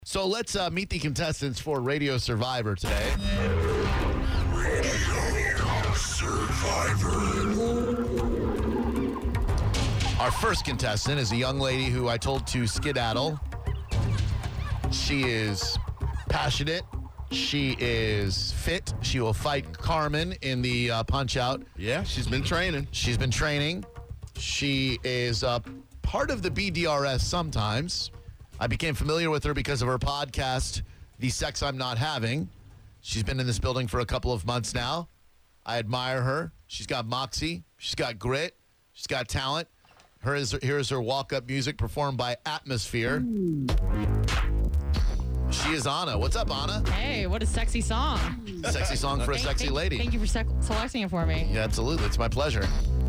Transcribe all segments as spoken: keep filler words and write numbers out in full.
So let's uh, meet the contestants for Radio Survivor today. Radio Survivor. Our first contestant is a young lady who I told to skedaddle. She is passionate. She is fit. She will fight Carmen in the uh, Punch-Out. Yeah, she's been training. She's been training. She is uh, part of the B D R S sometimes. I became familiar with her because of her podcast, The Sex I'm Not Having. She's been in this building for a couple of months now. I admire her. She's got moxie. She's got grit. She's got talent. Her is, here is her walk-up music performed by Atmosphere. She is Anna. What's up, Anna? Hey, what a sexy song. Sexy song for a Thank- sexy thank- lady. Thank you for sec- selecting it for me. Yeah, absolutely. It's my pleasure.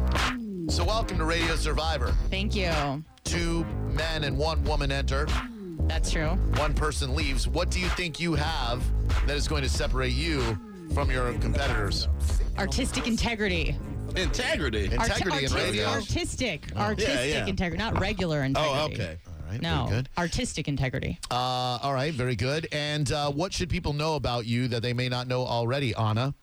So welcome to Radio Survivor. Thank you. Two men and one woman enter. That's true. One person leaves. What do you think you have that is going to separate you from your competitors? Artistic integrity. Integrity. Integrity Arti- in radio. Artistic. Artistic Yeah, yeah. integrity. Not regular integrity. Oh, okay. All right, No, very good. artistic integrity. Uh, all right, very good. And uh, what should people know about you that they may not know already, Anna?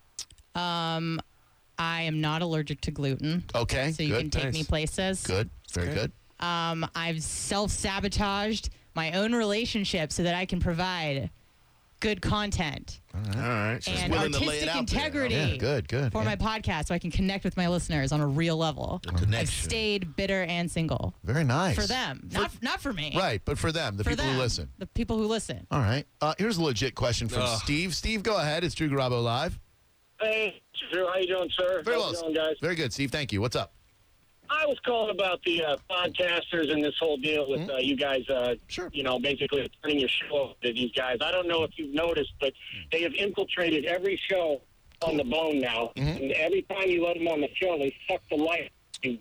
Um, I am not allergic to gluten. Okay, So you good. can take Nice. me places. Good, very good. Um, I've self-sabotaged my own relationship so that I can provide good content All right. She's and willing to lay it artistic out there. integrity Yeah, good, good. for yeah. my podcast so I can connect with my listeners on a real level. I've Connection. stayed bitter and single. Very nice. For them, For- not not for me. Right, but for them, the For people them, who listen. the people who listen. All right. Uh, here's a legit question from Ugh. Steve. Steve, go ahead. It's Drew Garabo Live. Hey, Drew, how you doing, sir? Very How's well. it going, guys? Very good, Steve. Thank you. What's up? I was calling about the uh, podcasters and this whole deal with uh, you guys, uh, Sure. you know, basically turning your show over to these guys. I don't know if you've noticed, but they have infiltrated every show on the bone now. Mhm. And every time you let them on the show, they suck the life.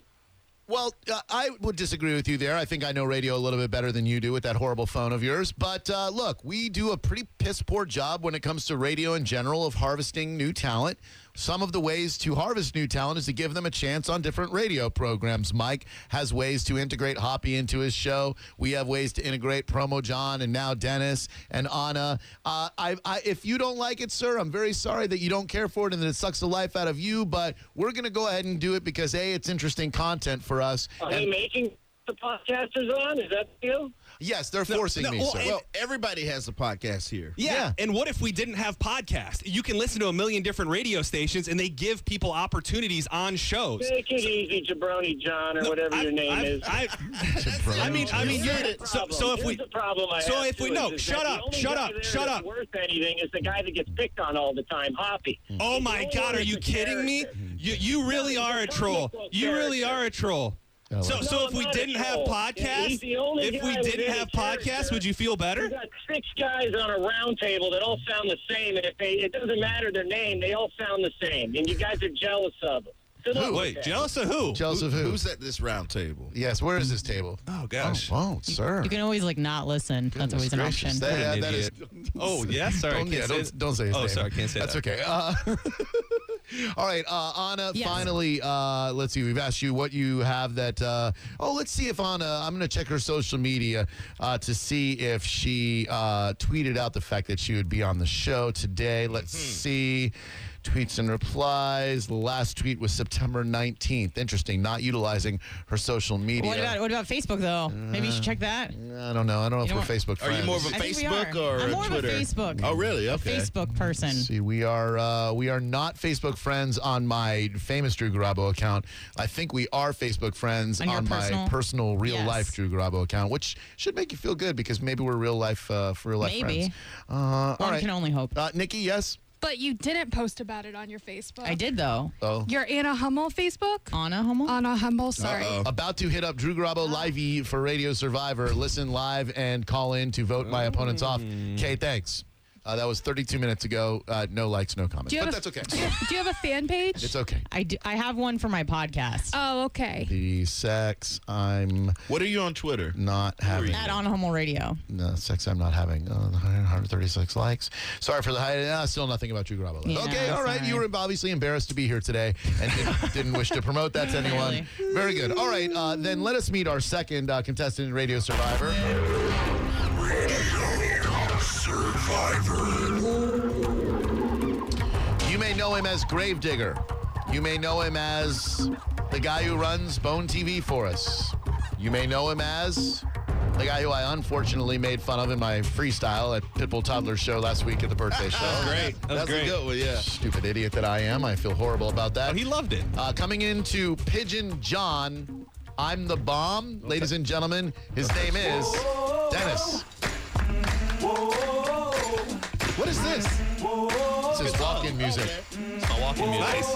Well, uh, I would disagree with you there. I think I know radio a little bit better than you do with that horrible phone of yours. But uh, look, we do a pretty piss poor job when it comes to radio in general of harvesting new talent. Some of the ways to harvest new talent is to give them a chance on different radio programs. Mike has ways to integrate Hoppy into his show. We have ways to integrate Promo John and now Dennis and Anna. Uh, I, I, if you don't like it, sir, I'm very sorry that you don't care for it and that it sucks the life out of you. But we're going to go ahead and do it because, A, it's interesting content for us. Are they And making the podcasters on? Is that the deal? yes, they're forcing no, me, well, sir. and- Well, everybody has a podcast here. Yeah. Yeah. And what if we didn't have podcasts? You can listen to a million different radio stations and they give people opportunities on shows. Take it easy, Jabroni John, or whatever I- your name I- is. I, Jabroni I mean, I mean, Here's you're the so, problem. so if Here's we the problem I so have if to we it no, is shut that up, the only shut guy up, there shut that's up. worth anything is the guy that gets picked on all the time, Hoppy. Oh He's the my only God, one are that's you a kidding me? character. You you really No, he's are a a troll. comical You really character. are a troll. Oh, So well. so No, if we not a didn't have troll. podcasts, He's the only if guy we with didn't any have character. podcasts, would you feel You better? got six guys on a round table that all sound the same, and if they, it doesn't matter their name, they all sound the same, and you guys are jealous of them. Good luck with Wait, that. jealous of who? Jealous of who? Who's at this round table? Yes, where is this table? Oh gosh. Oh, whoa, sir. You can always like not listen. That's always an Gracious. option. That, What that an is. Oh yeah, sorry. I Don't, can't yeah, say don't, it. don't say his Oh, name. sorry, I can't say That's that. okay. Uh, all right, uh, Anna, Yes. finally, uh, let's see. We've asked you what you have that. Uh, oh, let's see if Anna, I'm going to check her social media uh, to see if she uh, tweeted out the fact that she would be on the show today. Let's Hmm. see. Tweets and replies. The last tweet was September nineteenth. Interesting, not utilizing her social media. What about what about Facebook though? Maybe you should check that. I don't know. I don't know You if know we're what? Facebook Are friends. you more of a I think we Facebook are. or I'm a more Twitter? of a Facebook. Oh, really? A Okay. Facebook person. See, we are uh, we are not Facebook friends on my famous Drew Garabo account. I think we are Facebook friends On on, your my personal? personal real Yes. life Drew Garabo account, which should make you feel good because maybe we're real life uh, for real life Maybe. friends. Uh, all One right, can only hope. uh, Nikki, yes. But you didn't post about it on your Facebook. I did though. Oh, Your Anna Hummel Facebook? Anna Hummel. Anna Hummel, sorry. Uh-oh. about to hit up Drew Garabo live for Radio Survivor. Listen live and call in to vote my opponents off. Okay, thanks. Uh, that was thirty-two minutes ago. Uh, no likes, no comments. Do you But have that's a- okay. Do you, do you have a fan page? It's okay. I, do, I have one for my podcast. Oh, okay. The sex I'm What are you on Twitter? not having. At Anna Hummel Radio. No, sex I'm not having. Uh, one hundred thirty-six likes. Sorry for the high. Uh, still nothing about Drew Garabo. Yeah, okay, all right. sorry. You were obviously embarrassed to be here today and didn't, didn't wish to promote that to anyone. Very good. All right, uh, then let us meet our second uh, contestant in Radio Survivor. Radio You may know him as Gravedigger. You may know him as the guy who runs Bone T V for us. You may know him as the guy who I unfortunately made fun of in my freestyle at Pitbull Toddler's show last week at the birthday show. That was great. That was That's great. a good one, yeah. Stupid idiot that I am. I feel horrible about that. Oh, he loved it. Uh, coming into Pigeon John, I'm the bomb. Ladies and gentlemen, his name is Dennis. What is this? This is walk-in music. It's my walking music. Nice.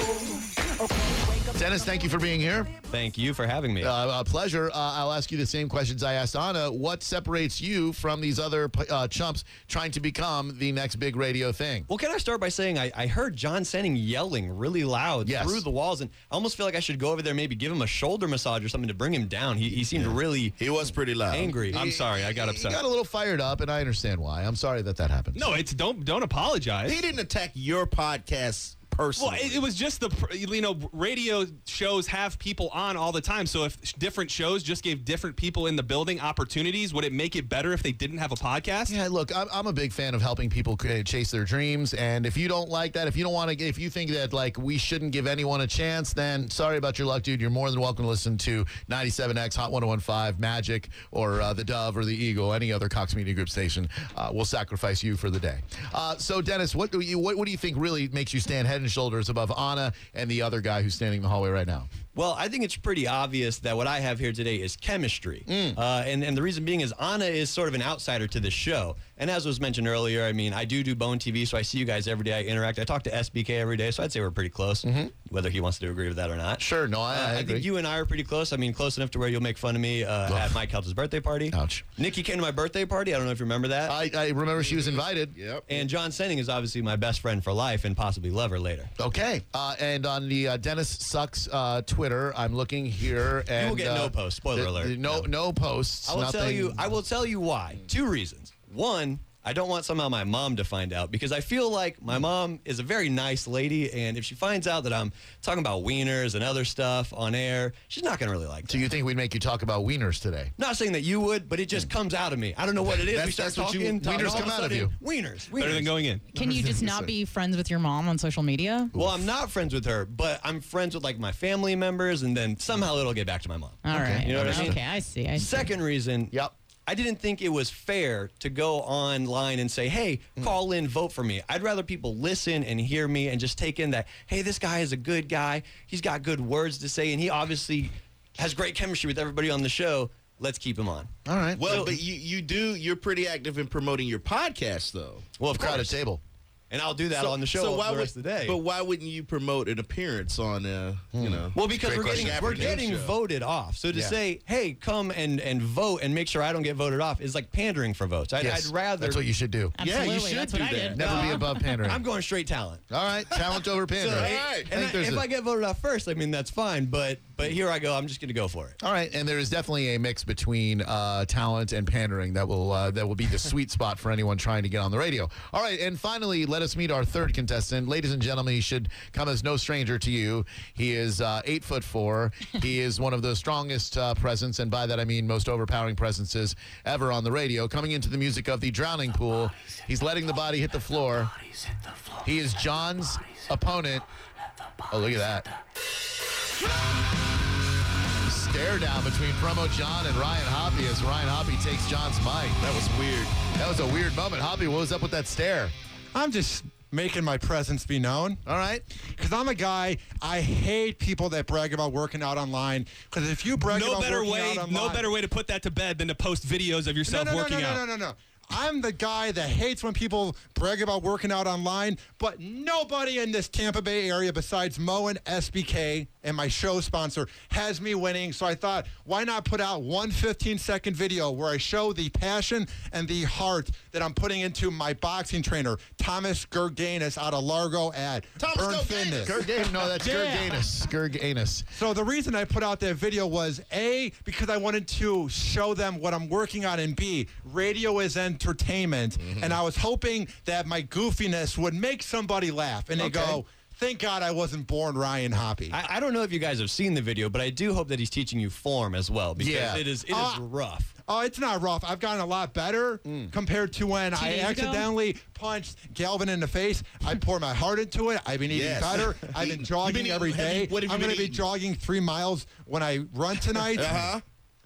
Dennis, thank you for being here. Thank you for having me. Uh, a pleasure. Uh, I'll ask you the same questions I asked Anna. What separates you from these other uh, chumps trying to become the next big radio thing? Well, can I start by saying I, I heard John Senning yelling really loud Yes. through the walls, and I almost feel like I should go over there, maybe give him a shoulder massage or something to bring him down. He, he seemed really He was pretty loud. angry. I'm sorry. I got He upset. got a little fired up, and I understand why. I'm sorry that that happened. No, it's don't don't apologize. He didn't attack your podcast personally. Well, it, it was just the, pr- you know, radio shows have people on all the time. So if different shows just gave different people in the building opportunities, would it make it better if they didn't have a podcast? Yeah, look, I'm, I'm a big fan of helping people c- chase their dreams. And if you don't like that, if you don't want to, if you think that like we shouldn't give anyone a chance, then sorry about your luck, dude. You're more than welcome to listen to ninety-seven X, Hot one oh one point five, Magic, or uh, the Dove or the Eagle, any other Cox Media Group station. Uh, we'll sacrifice you for the day. Uh, so, Dennis, what do you what, what do you think really makes you stand head and shoulders above Anna and the other guy who's standing in the hallway right now? Well, I think it's pretty obvious that what I have here today is chemistry. Mm. Uh, and, and the reason being is Anna is sort of an outsider to this show. And as was mentioned earlier, I mean, I do do Bone T V, so I see you guys every day. I interact. I talk to S B K every day, so I'd say we're pretty close, whether he wants to agree with that or not. Sure, no, I, Uh, I I agree. think you and I are pretty close. I mean, close enough to where you'll make fun of me uh, at Mike Heltz's birthday party. Ouch. Nikki came to my birthday party. I don't know if you remember that. I, I remember she was invited. Yep. And John Senning is obviously my best friend for life and possibly lover later. Okay. Uh, and on the uh, Dennis Sucks uh, Twitter, I'm looking here. And, will get uh, no posts. Spoiler the- alert. the no, no posts. I will nothing. tell you. I will tell you why. Two reasons. One, I don't want somehow my mom to find out because I feel like my mom is a very nice lady, and if she finds out that I'm talking about wieners and other stuff on air, she's not going to really like that. Do you think we'd make you talk about wieners today? Not saying that you would, but it just comes out of me. I don't know what it is. That's- we start that's what you- talking. talking, wieners all of come a out of sudden, you. Wieners. Better than wieners. going in. Can you just not be friends with your mom on social media? Well, I'm not friends with her, but I'm friends with like my family members, and then somehow it'll get back to my mom. All right. You know what I mean? Okay, I see. I see. Second reason, Yep. I didn't think it was fair to go online and say, hey, call in, vote for me. I'd rather people listen and hear me and just take in that, hey, this guy is a good guy. He's got good words to say, and he obviously has great chemistry with everybody on the show. Let's keep him on. All right. Well, but you, you do, you're pretty active in promoting your podcast, though. Well, of crowded course. table. And I'll do that on the show so the why rest would, of the day. But why wouldn't you promote an appearance on, uh, you know? Well, because Great we're question. getting, we're Afternoon getting show. voted off. So to Yeah. say, hey, come and, and vote and make sure I don't get voted off is like pandering for votes. I'd, Yes, I'd rather. That's what you should do. Yeah, you Absolutely. should That's what do I that. did. Never be above pandering. I'm going straight talent. All right. Talent over So, pandering. hey, right. I and think I- there's if a- I get voted off first, I mean, that's fine. But but here I go. I'm just going to go for it. All right, and there is definitely a mix between uh, talent and pandering that will uh, that will be the sweet spot for anyone trying to get on the radio. All right, and finally, let us meet our third contestant, ladies and gentlemen. He should come as no stranger to you. He is uh, eight foot four. He is one of the strongest uh, presence, and by that I mean most overpowering presences ever on the radio. Coming into the music of the Drowning Pool, he's letting the body hit the floor. He is John's opponent. Oh, look at that. Stare down between Promo John and Ryan Hoppy as Ryan Hoppy takes John's mic. That was weird. That was a weird moment. Hoppy, what was up with that stare? I'm just making my presence be known. All right. Because I'm a guy, I hate people that brag about working out online. Because if you brag No about better working way, out online... no better way to put that to bed than to post videos of No, yourself no, no, working no, no, out. no, no, no. I'm the guy that hates when people brag about working out online, but nobody in this Tampa Bay area besides Mo and S B K and my show sponsor has me winning. So I thought, why not put out one fifteen-second video where I show the passion and the heart that I'm putting into my boxing trainer, Thomas Gerganis out of Largo at Thomas Burn Gerganis. Fitness. Gerganis. No, that's Yeah. Gerganis. Gerganis. So the reason I put out that video was A, because I wanted to show them what I'm working on, and B, radio is entertainment. Mm-hmm. And I was hoping that my goofiness would make somebody laugh. And they Okay. go, Thank God I wasn't born Ryan Hoppy. I, I don't know if you guys have seen the video, but I do hope that he's teaching you form as well because Yeah. it is it is Uh, rough. Oh, it's not rough. I've gotten a lot better compared to when I days ago? accidentally punched Galvin in the face. I poured my heart into it. I've been eating Yes. better. I've been Eating- jogging you've been every eating- have day. you- what have you I'm been going to be eating? jogging three miles when I run tonight. Uh-huh.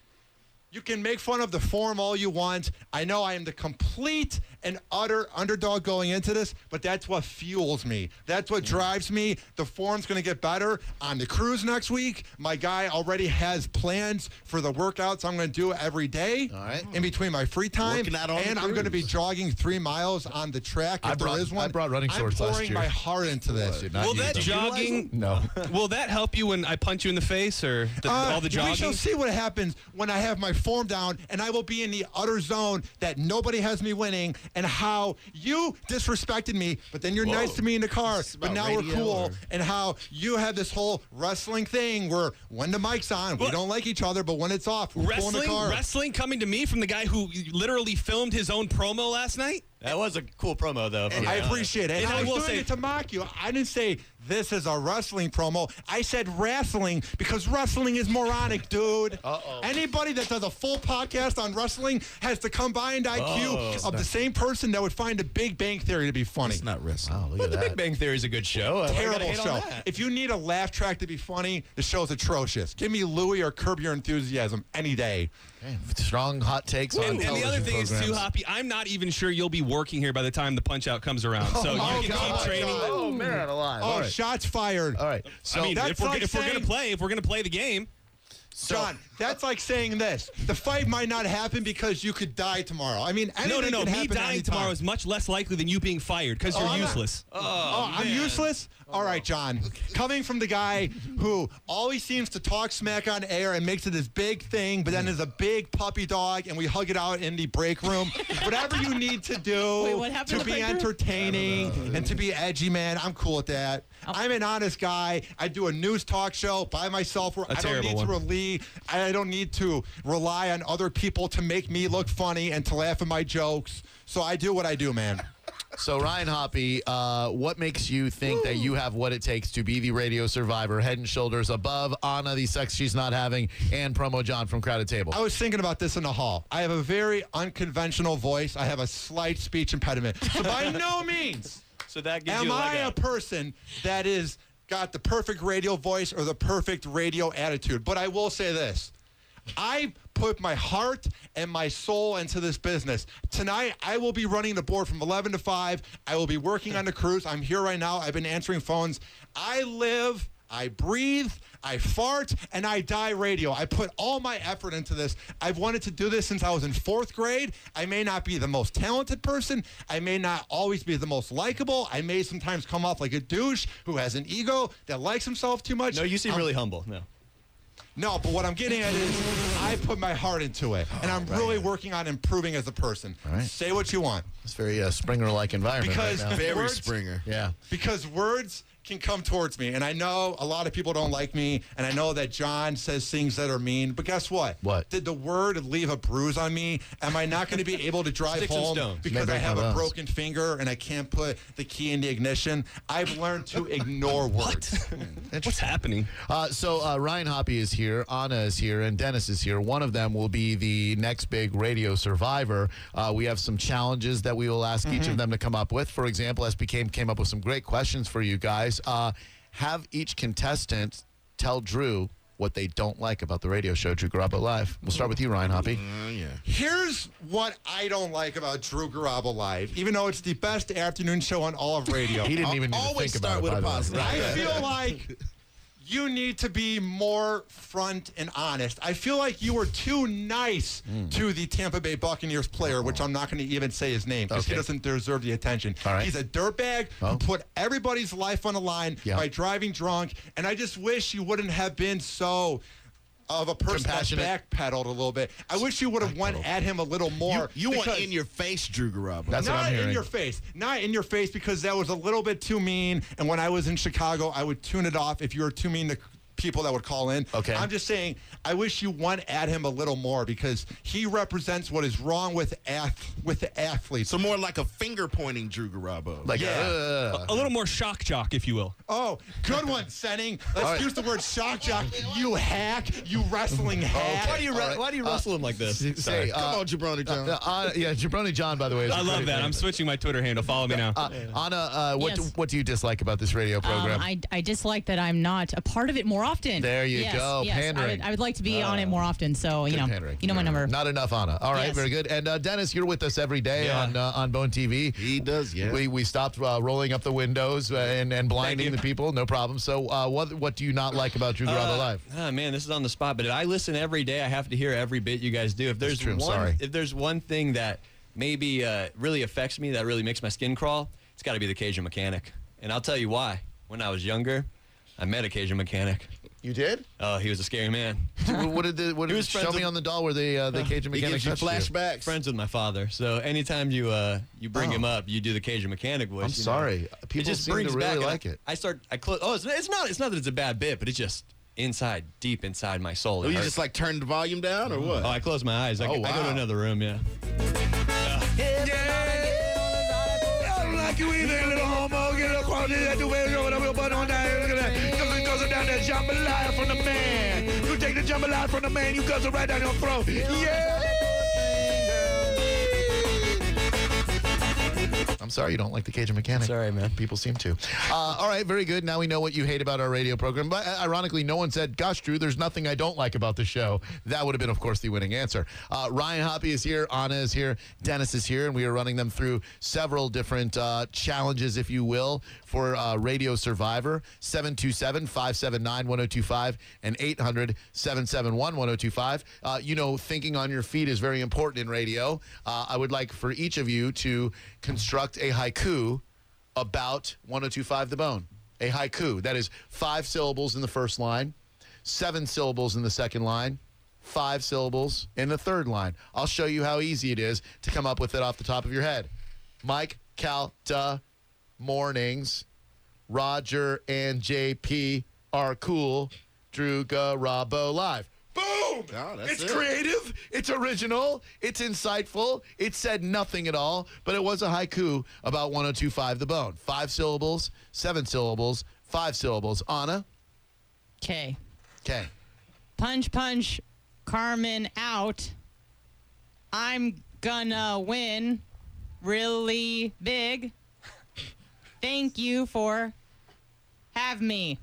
You can make fun of the form all you want. I know I am the complete and utter underdog going into this, but that's what fuels me. That's what drives me. The form's going to get better on the cruise next week. My guy already has plans for the workouts I'm going to do every day All right. in between my free time. Working out on the and I'm going to be cruise. jogging three miles on the track if I brought- there is one. I brought running shorts I'm last pouring year. my heart into this. Did not Will use that them. jogging? No. Will that help you when I punch you in the face or the, Uh, all the jogging? We shall see what happens when I have my form down and I will be in the utter zone that nobody has me winning and how you disrespected me, but then you're Whoa. nice to me in the car, This is but about now we're radio cool, or- and how you have this whole wrestling thing where when the mic's on, we What? don't like each other, but when it's off, we're cool in the Wrestling, car. wrestling coming to me from the guy who literally filmed his own promo last night. That was a cool promo though. if I'm I being honest. appreciate it. And, And I I was will doing say- it to mock you. I didn't say this is a wrestling promo. I said wrestling because wrestling is moronic, dude. Uh-oh. Anybody that does a full podcast on wrestling has the combined I Q Oh. of the same person that would find a Big Bang Theory to be funny. It's not wrestling. Wow, look But at the that. Big Bang Theory is a good show. Why you gotta Terrible hate on show. that? If you need a laugh track to be funny, the show's atrocious. Give me Louie or Curb Your Enthusiasm any day. Okay, strong hot takes on And, and the other television thing is too, programs. Hoppy, I'm not even sure you'll be working here by the time the punch out comes around. So Oh, you can God. keep training. God. Oh, man, alive. Oh, All right. shots fired. All right. So, I mean, that's if we're, like if we're gonna saying- play, if we're gonna play the game, John, that's like saying this. The fight might not happen because you could die tomorrow. I mean, anything no, no, no. can Me happen dying anytime. tomorrow is much less likely than you being fired because you're I'm not- useless. Oh, I'm useless? All right, John. Coming from the guy who always seems to talk smack on air and makes it this big thing, but then is a big puppy dog and we hug it out in the break room. Whatever you need to do Wait, what happened to in the be break room? entertaining and to be edgy, man, I'm cool with that. I'm an honest guy. I do a news talk show by myself where A I don't terrible need to one. rely, I don't need to rely on other people to make me look funny and to laugh at my jokes. So I do what I do, man. so Ryan Hoppy, uh, what makes you think that you have what it takes to be the radio survivor, head and shoulders above Anna, the sex she's not having, and Promo John from Crowded Table? I was thinking about this in the hall. I have a very unconventional voice. I have a slight speech impediment. So by no means So that gives am you a I leg a up. person that is got the perfect radio voice or the perfect radio attitude. But I will say this. I put my heart and my soul into this business. Tonight, I will be running the board from eleven to five. I will be working on the cruise. I'm here right now. I've been answering phones. I live, I breathe, I fart, and I die radio. I put all my effort into this. I've wanted to do this since I was in fourth grade. I may not be the most talented person. I may not always be the most likable. I may sometimes come off like a douche who has an ego that likes himself too much. No, you seem I'm- really humble. No. no, but what I'm getting at is I put my heart into it, and I'm really working on improving as a person. All right. Say what you want. It's very uh, Springer-like environment Because right now. Very Words- Springer. Yeah. Because words can come towards me, and I know a lot of people don't like me, and I know that John says things that are mean, but guess what? What? Did the word leave a bruise on me? Am I not going to be able to drive Sticks and home stones. because May I break have my a bones. broken finger and I can't put the key in the ignition? I've learned to ignore words. What's happening? Uh, so uh, Ryan Hoppy is here, Anna is here, and Dennis is here. One of them will be the next big radio survivor. Uh, we have some challenges that we will ask each of them to come up with. For example, S B K came up with some great questions for you guys. Uh, have each contestant tell Drew what they don't like about the radio show, Drew Garabo Live. We'll start with you, Ryan Hoppy. Oh, yeah. Here's what I don't like about Drew Garabo Live, even though it's the best afternoon show on all of radio. He didn't even need to Always think start about it, with by a the way. positive. I feel like you need to be more front and honest. I feel like you were too nice to the Tampa Bay Buccaneers player, which I'm not going to even say his name because he Okay. doesn't deserve the attention. All right. He's a dirtbag Oh. who put everybody's life on the line Yeah. by driving drunk, and I just wish you wouldn't have been so of a person that Compassionate. backpedaled a little bit. I wish you would have went at him a little more. You, you want because- in your face, Drew Garabo. That's what not I'm in hearing. your face. Not in your face because that was a little bit too mean. And when I was in Chicago, I would tune it off if you were too mean to people that would call in. Okay. I'm just saying, I wish you one at him a little more because he represents what is wrong with ath- with the athletes. So more like a finger pointing Drew Garabo. Like, Yeah. uh, A little more shock jock, if you will. Oh, good one, Senning. Let's right. use the word shock jock. You hack, you wrestling hack. Why do you All ru- right. Why do you wrestle him like this? say, uh, Come on, Jabroni John. uh, uh, yeah, Jabroni John, by the way. Is I a love great that. name. I'm switching my Twitter handle. Follow me now. Uh, Anna, uh, what, Yes. do, what do you dislike about this radio program? Um, I, I dislike that I'm not a part of it more often. There you Yes, go, yes. I pandering. would, I would like to be on it more often. So you Good know, pandering. you know my number. Not enough, Anna. All right, Yes. very good. And uh, Dennis, you're with us every day Yeah. on uh, on Bone T V. He does, yeah. We we stopped uh, rolling up the windows uh, and and blinding you. the people. No problem. So uh, what what do you not like about Drew Garabo Uh, Live? ah, man, this is on the spot, but I listen every day. I have to hear every bit you guys do. If there's true, I'm one, sorry. if there's one thing that maybe uh, really affects me, that really makes my skin crawl, it's got to be the Cajun Mechanic. And I'll tell you why. When I was younger, I met a Cajun Mechanic. You did? Oh, he was a scary man. what did the what He did was show friends me with- on the doll where the uh, the Cajun He Mechanic gives you touched you? flashbacks. Friends with my father. So anytime you uh, you bring Oh. him up, you do the Cajun Mechanic voice. I'm you know. sorry. It People just seem to brings really back and like I, it. I start. I close. Oh, it's, it's not. It's not that it's a bad bit, but it's just inside, deep inside my soul. It Oh, you hurts. just like turn the volume down or what? Oh, I close my eyes. I, Oh, I go to wow. another room. Yeah. Like you either little homo, get a quality at the way over the button on that. Because it goes down that jambalaya from the man. You take the jambalaya from the man, you guzzle right down your throat. Yeah. I'm sorry you don't like the Cajun Mechanic. Sorry, man. People seem to. Uh, all right, very good. Now we know what you hate about our radio program. But uh, ironically, no one said, gosh, Drew, there's nothing I don't like about the show. That would have been, of course, the winning answer. Uh, Ryan Hoppy is here. Anna is here. Dennis is here. And we are running them through several different uh, challenges, if you will, for uh, Radio Survivor. seven two seven, five seven nine, one oh two five and eight hundred, seven seven one, one oh two five. Uh, you know, thinking on your feet is very important in radio. Uh, I would like for each of you to construct a haiku about one oh two five The Bone. A haiku. That is five syllables in the first line, seven syllables in the second line, five syllables in the third line. I'll show you how easy it is to come up with it off the top of your head. Mike Calta mornings. Roger and J P are cool. Drew Garabo live. Boom! Oh, that's it's it. creative. It's original. It's insightful. It said nothing at all, but it was a haiku about one oh two five The Bone. Five syllables, seven syllables, five syllables. Anna? Okay. Okay. Punch, punch, Carmen out. I'm gonna win really big. Thank you for have me.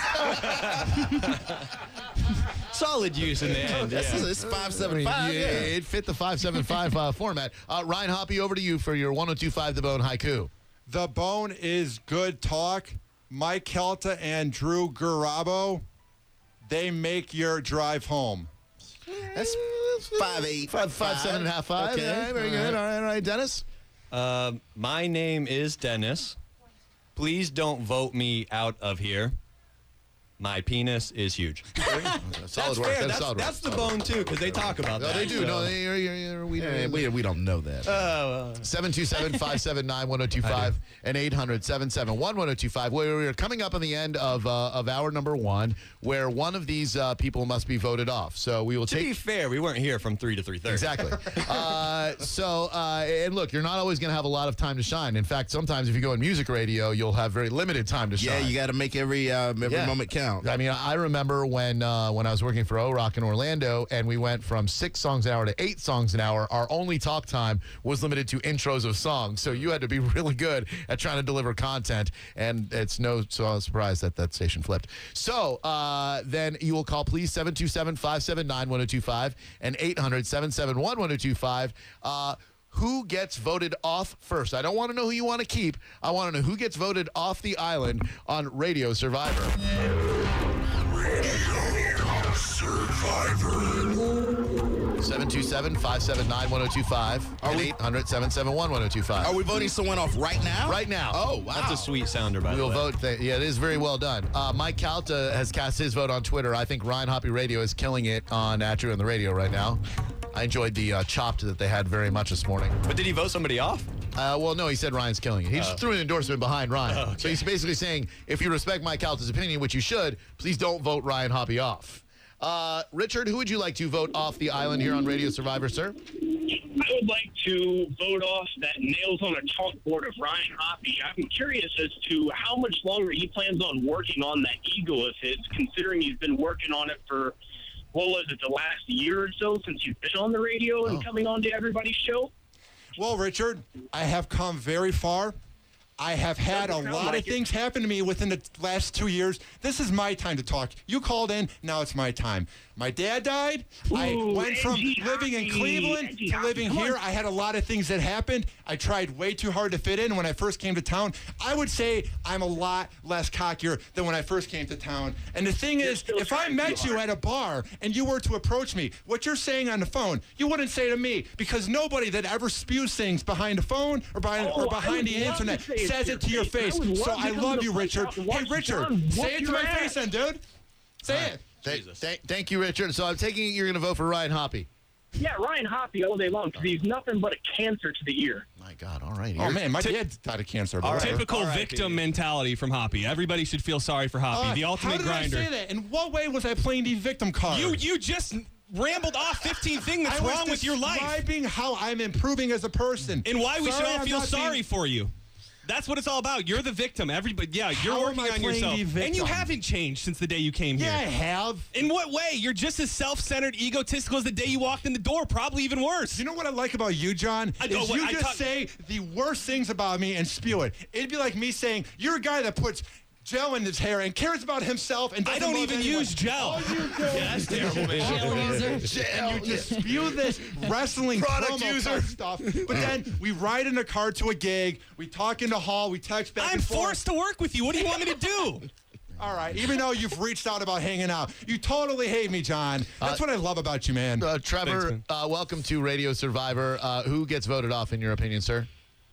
Solid use in the end. This Yeah. is it's five I seven mean, five. yeah, Yeah. it fit the five seven five uh, format. Uh, Ryan Hoppy, over to you for your one oh two five The Bone haiku. The Bone is good talk. Mike Kelta and Drew Garabo, they make your drive home. That's five eight. Five, five, seven and a half, five. Okay. All right, very good. All right, all right, Dennis. Um, my name is Dennis. Please don't vote me out of here. My penis is huge. Solid That's work. fair. That's, That's, solid that's work. the Bone too, because they talk about No, that. they do. so- No, they, you're, you're, you're, we, Yeah, we, we don't know that. Oh, uh, seven two seven, five seven nine, one oh two five and eight hundred, seven seven one, one oh two five. We're coming up on the end of uh, of hour number one, where one of these uh, people must be voted off. So we will to take. be fair, we weren't here from three to three thirty. Exactly. uh, so, uh, and look, you're not always going to have a lot of time to shine. In fact, sometimes if you go in music radio, you'll have very limited time to Yeah, shine. you got to make every um, every Yeah. moment count. I mean, I remember when uh, when I was working for O-Rock in Orlando, and we went from six songs an hour to eight songs an hour. Our only talk time was limited to intros of songs, so you had to be really good at trying to deliver content. And it's no so surprise that that station flipped. So uh, then you will call, please, seven two seven, five seven nine, one oh two five and eight hundred, seven seven one, one oh two five. Uh, Who gets voted off first? I don't want to know who you want to keep. I want to know who gets voted off the island on Radio Survivor. seven two seven, five seven nine, one oh two five and we- eight hundred, seven seven one, one oh two five. Are we voting someone off right now? Right now. Oh, wow. That's a sweet sounder, by We the will way. vote. Th- yeah, it is very well done. Uh, Mike Calta has cast his vote on Twitter. I think Ryan Hoppy Radio is killing it on At You on the Radio right now. I enjoyed the uh, chopped that they had very much this morning. But did he vote somebody off? Uh, well, no, he said Ryan's killing it. He just threw an endorsement behind Ryan. So he's basically saying, if you respect Mike Calta's opinion, which you should, please don't vote Ryan Hoppy off. Uh, Richard, who would you like to vote off the island here on Radio Survivor, sir? I would like to vote off that nails on a chalkboard of Ryan Hoppy. I'm curious as to how much longer he plans on working on that ego of his, considering he's been working on it for, what was it, the last year or so since you've been on the radio and Oh. coming on to everybody's show? Well, Richard, I have come very far. I have had a Doesn't sound lot like of it. things happen to me within the last two years. This is my time to talk. You called in, now it's my time. My dad died. I Ooh, went from edgy living in hockey, Cleveland edgy to hockey. living Come here. on. I had a lot of things that happened. I tried way too hard to fit in when I first came to town. I would say I'm a lot less cockier than when I first came to town. And the thing is, still if I trying met too you hard. at a bar and you were to approach me, what you're saying on the phone, you wouldn't say to me, because nobody that ever spews things behind the phone or behind, Oh, or I behind would the love internet to say it says to it to your your face. face. I would So love to I come love to you, the Richard. house and Hey, watch Richard, John whoop say it to your my ass. face then, dude. Say it. Th- th- thank you, Richard. So I'm taking it you're going to vote for Ryan Hoppy. Yeah, Ryan Hoppy all day long because he's nothing but a cancer to the ear. My God, all right. Oh, Here- man, my Ti- dad died of cancer. but All right. whatever. Typical R I P. victim mentality from Hoppy. Everybody should feel sorry for Hoppy, Uh, the ultimate how did grinder. I say that? In what way was I playing the victim card? You you just rambled off fifteen things that's I was wrong with your life describing how I'm improving as a person. and why we should Sorry, all I'm feel not sorry being- for you. That's what it's all about. You're the victim. Everybody, yeah, you're How am working I on playing yourself, the victim? and you haven't changed since the day you came Yeah, I here. have. In what way? You're just as self-centered, egotistical as the day you walked in the door. Probably even worse. You know what I like about you, John? I is know what- you I just talk- say the worst things about me and spew it. It'd be like me saying, you're a guy that puts gel in his hair and cares about himself and I doesn't don't love even anyone. use gel. All you do that's terrible, man. Gel user. and you just spew this wrestling Product promo user. type stuff. But then we ride in a car to a gig, we talk in the hall, we text back I'm and forth. forced to work with you. What do you want me to do? All right, even though you've reached out about hanging out, you totally hate me, John. That's what I love about you, man. Uh, Trevor, Thanks, uh, welcome to Radio Survivor. Uh, who gets voted off, in your opinion, sir?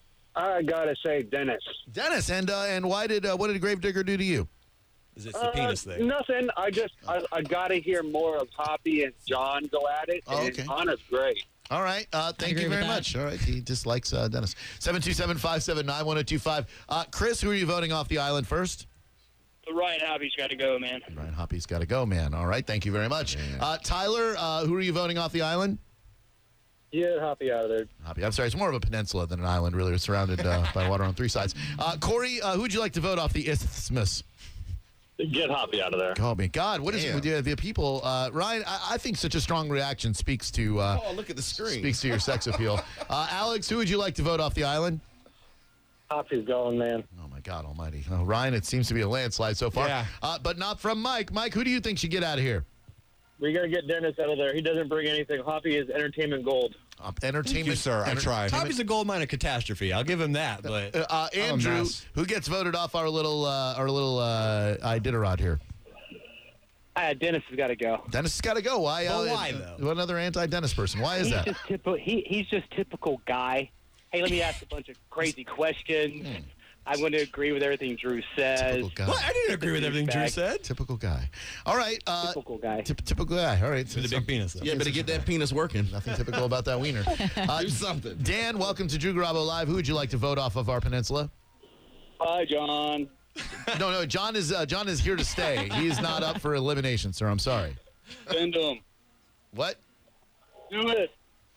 I gotta say, Dennis. Dennis. And uh, and why did uh, what did Gravedigger do to you? Is it the penis thing? Nothing. I just I, I gotta hear more of Hoppy and John go at it. Oh, and okay. Anna's great. All right. Uh, thank agree you very with that. much. All right. He dislikes uh, Dennis. seven two seven, five seven nine, one oh two five. Uh, Chris, who are you voting off the island first? The Ryan Hoppy's got to go, man. Ryan Hoppy's got to go, man. All right. Thank you very much. Uh, Tyler, uh, who are you voting off the island? Get Hoppy out of there. Hoppy. I'm sorry. It's more of a peninsula than an island, really. It's surrounded uh, by water on three sides. Uh, Corey, uh, who would you like to vote off the isthmus? Get Hoppy out of there. Oh, my God. What is Damn. it with the, the people? Uh, Ryan, I, I think such a strong reaction speaks to uh, Oh, look at the screen. speaks to your sex appeal. Uh, Alex, who would you like to vote off the island? Hoppy's going, man. Oh, my God almighty. Oh, Ryan, it seems to be a landslide so far. Yeah. Uh, but not from Mike. Mike, who do you think should get out of here? We gotta get Dennis out of there. He doesn't bring anything. Hoppy is entertainment gold. Uh, entertainment. Thank you, sir. I enter- tried. Tommy's a gold mine of catastrophe. I'll give him that, but Uh, uh, I'm a Andrew, mess. who gets voted off our little uh, our little uh, Iditarod here? Uh, Dennis has got to go. Dennis has got to go. Why? But uh, why, uh, though? What another anti-Dennis person? Why is he's that? just typical. He, he's just typical guy. Hey, let me ask a bunch of crazy questions. I'm going to agree with everything Drew says. Typical guy. what? I didn't agree with everything Drew Douchebag. said. Typical guy. All right. Uh, Typical guy. typ- typical guy. All right. With a big penis, though. Yeah, better get that penis working. Nothing typical about that wiener. Uh, Do something. Dan, welcome to Drew Garabo Live. Who would you like to vote off of our peninsula? Hi, John. No, no. John is uh, John is here to stay. He is not up for elimination, sir. I'm sorry. Send him. What? Do it.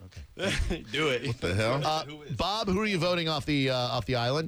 Do it. What the hell? Uh, Bob, who are you voting off the uh, off the island?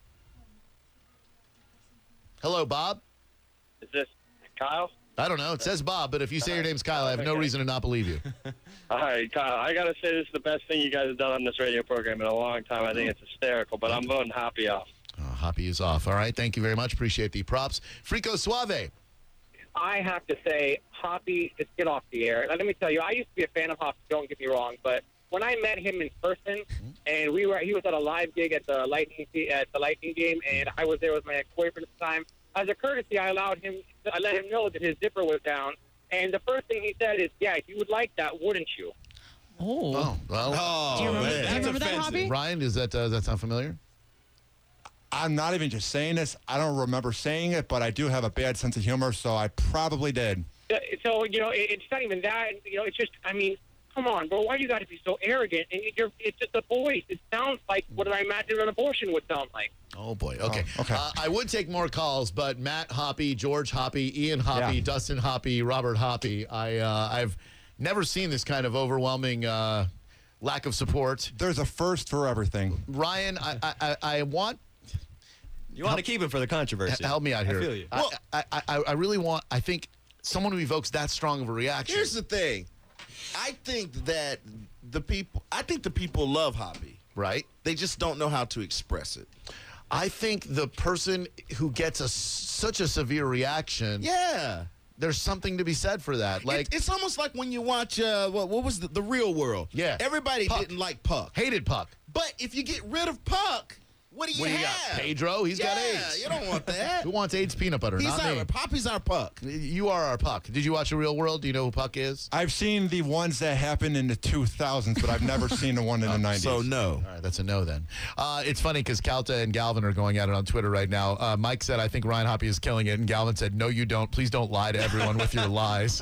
Hello, Bob. Is this Kyle? I don't know. It says Bob, but if you say your name's Kyle, I have no Okay. reason to not believe you. All right, Kyle. I gotta say this is the best thing you guys have done on this radio program in a long time. I think it's hysterical, but I'm voting Hoppy off. Oh, Hoppy is off. All right. Thank you very much. Appreciate the props. Frico Suave. I have to say, Hoppy, just get off the air. Let me tell you, I used to be a fan of Hoppy, don't get me wrong, but when I met him in person, and we were, he was at a live gig at the Lightning at the Lightning game, and I was there with my ex-boyfriend at the time. As a courtesy, I allowed him, I let him know that his zipper was down, and the first thing he said is, "Yeah, you would like that, wouldn't you?" Oh. Oh, well. Oh, Do you remember, man. do you That's remember that, offensive. Hobby? Ryan, does that, uh, does that sound familiar? I'm not even just saying this. I don't remember saying it, but I do have a bad sense of humor, so I probably did. Uh, So, you know, it, it's not even that. You know, it's just, I mean, come on, bro. Why do you got to be so arrogant? And you're, it's just a voice. It sounds like what I imagine an abortion would sound like. Oh, boy. Okay. Oh, okay. Uh, I would take more calls, but Matt Hoppy, George Hoppy, Ian Hoppy, Yeah. Dustin Hoppy, Robert Hoppy. I, uh, I've never seen this kind of overwhelming uh, lack of support. There's a first for everything. Ryan, I, I, I, I want... You want to keep him for the controversy. Help me out here. I feel you. I, I, I, I really want, I think, someone who evokes that strong of a reaction. Here's the thing. I think that the people, I think the people love Hoppy. Right? They just don't know how to express it. I think the person who gets a, such a severe reaction, Yeah. there's something to be said for that. Like, It- it's almost like when you watch, uh, what, what was the, the Real World? Yeah. Everybody Puck. didn't like Puck. hated Puck. But if you get rid of Puck, what do you What do you got? have? Pedro? He's got Yeah, AIDS. you don't want that. Who wants AIDS peanut butter? He's Not our, me. Poppy's our Puck. You are our Puck. Did you watch The Real World? Do you know who Puck is? I've seen the ones that happened in the two thousands, but I've never seen the one in the nineties. So no. All right, that's a no then. Uh, it's funny because Calta and Galvin are going at it on Twitter right now. Uh, Mike said, I think Ryan Hoppy is killing it. And Galvin said, no, you don't. Please don't lie to everyone with your lies.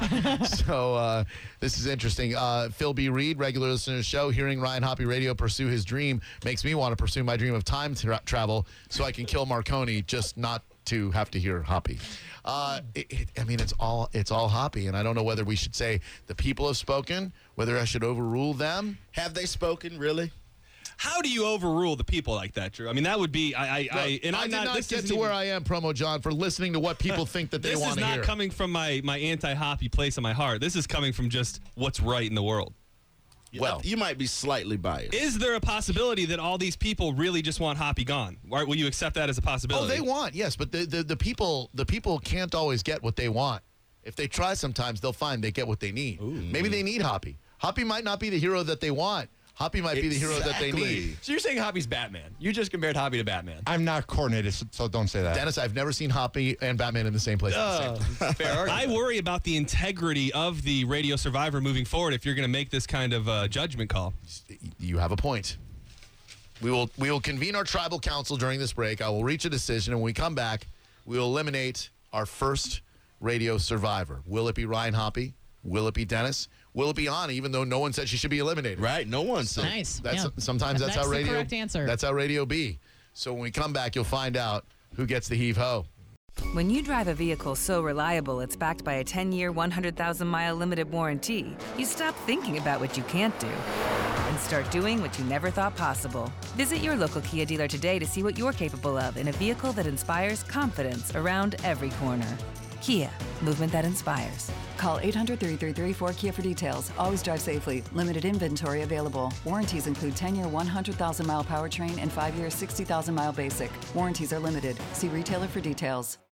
So uh, this is interesting. Uh, Phil B. Reed, regular listener to the show, hearing Ryan Hoppy radio pursue his dream makes me want to pursue my dream of time tra- travel so I can kill Marconi, just not to have to hear Hoppy. Uh, it, it, I mean, it's all it's all Hoppy, and I don't know whether we should say the people have spoken, whether I should overrule them. Have they spoken, really? How do you overrule the people like that, Drew? I mean, that would be I. I, I and I I'm did not. not this get isn't to where even- I am, Promo John, for listening to what people think that they This want is to not hear. coming from my my anti-Hoppy place in my heart. This is coming from just what's right in the world. Well, you might be slightly biased. Is there a possibility that all these people really just want Hoppy gone? Or will you accept that as a oh, possibility? they want yes, but the, the the people the people can't always get what they want. If they try, sometimes they'll find they get what they need. Maybe they need Hoppy. Hoppy might not be the hero that they want. Hoppy might be the hero that they Exactly. need. So you're saying Hoppy's Batman. You just compared Hoppy to Batman. I'm not coordinated, so, so don't say that. Dennis, I've never seen Hoppy and Batman in the same place. at the same time. Uh, fair argument. I worry about the integrity of the Radio Survivor moving forward if you're going to make this kind of uh, judgment call. You have a point. We will we will convene our tribal council during this break. I will reach a decision, and when we come back, we will eliminate our first radio survivor. Will it be Ryan Hoppy? Will it be Dennis? Will it be Anna, even though no one said she should be eliminated? Right? No one said. Nice. That's yeah. sometimes that's, That's how the radio. correct answer. That's how radio be. So when we come back, you'll find out who gets the heave ho. When you drive a vehicle so reliable it's backed by a ten-year, one hundred thousand mile limited warranty, you stop thinking about what you can't do and start doing what you never thought possible. Visit your local Kia dealer today to see what you're capable of in a vehicle that inspires confidence around every corner. Kia, movement that inspires. Call eight hundred, three three three, four Kia for details. Always drive safely. Limited inventory available. Warranties include ten-year, one hundred thousand mile powertrain and five-year, sixty thousand mile basic. Warranties are limited. See retailer for details.